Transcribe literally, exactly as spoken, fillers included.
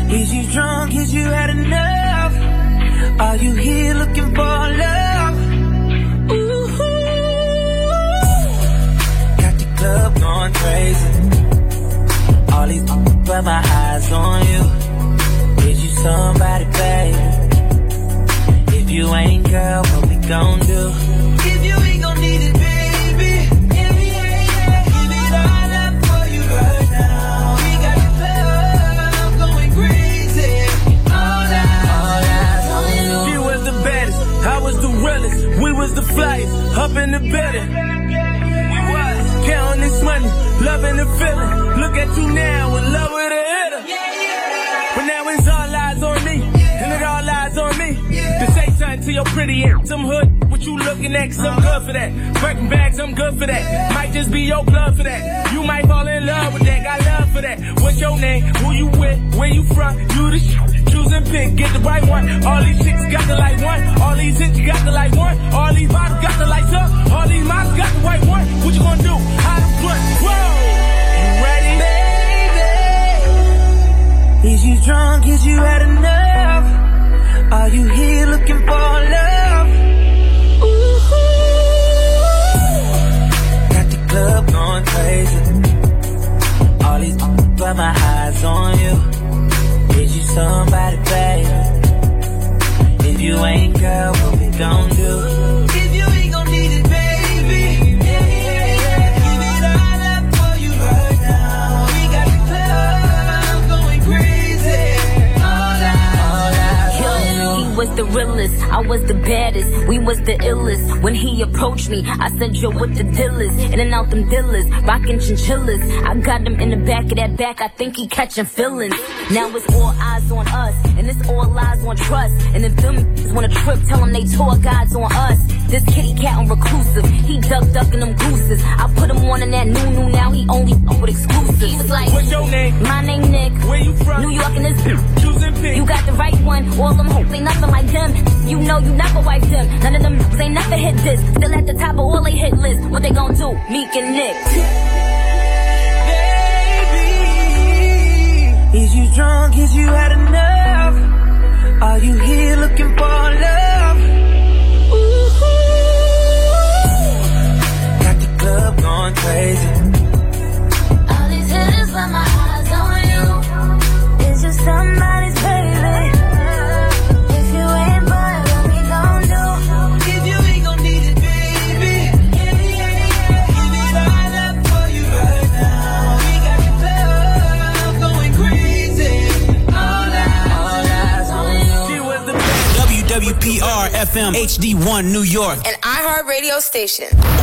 Is you drunk? Is you had enough? Are you here looking for love? Ooh, got the club going crazy. All these but my eyes on you. Is you somebody, baby? If you ain't, girl, what we gon' do? If you ain't gon' need it, baby. Yeah, yeah, yeah. Give it all up for you right now. We got the club going crazy. All eyes, all eyes on you. She was the baddest, I was the realest. We was the flyest, up in the building. We was counting this money, loving the feeling. Look at you now, in love with a hitter. Yeah, yeah. But now it's all eyes on me, and it all eyes on me. To say something to your pretty ass, some hood, what you looking at, cause I'm good for that. Breaking bags, I'm good for that. Might just be your blood for that. You might fall in love with that, got love for that. What's your name, who you with, where you from, you the shit. Choose and pick, get the right one. All these chicks got the like one. All these hits, you got the like one. All these bottles got the lights up. All these models got the white one. What you gonna do? How to put? Whoa! You ready? Baby, is you drunk? Is you had enough? Are you here looking for love? Ooh, got the club going crazy. All these but my eyes on you. Is you somebody, baby? If you ain't, girl, what we gon' do? If you ain't gon' need it, baby. Yeah, yeah, yeah. Give it all up for you right now. We got the club going crazy. All eyes, all eyes on you. He was the realest, I was the baddest, we was the illest. When he approached me, I said, yo, what the deal is? In and out them dealers, rockin' chinchillas. I got him in the back of that back, I think he catching feelings. Now it's all eyes on us, and it's all eyes on trust. And if them want a trip, tell them they tour guides on us. This kitty cat on reclusive, he duck ducking them gooses. I put him on in that new new, now he only with exclusives. He was like, what's your name? My name Nick. Where you from? New York and this Choose and pick. You got the right one, all them hoes ain't nothing like them. You know you never wipe them, none of them ain't never hit this. Still at the top of all they hit list. What they gon' do? Meek and Nick. Is you drunk? Is you had enough? Are you here looking for love? Ooh, got the club going crazy. All these hitters but my eyes on you. Is you somebody's baby? If you ain't, boy, what we gon' do? If you ain't gon' need it, baby. Yeah, yeah, yeah. Give it all up for you right now. We got the club going crazy. All eyes, all eyes on you. She was the best. W W P R F M H D one New York. An iHeart radio station.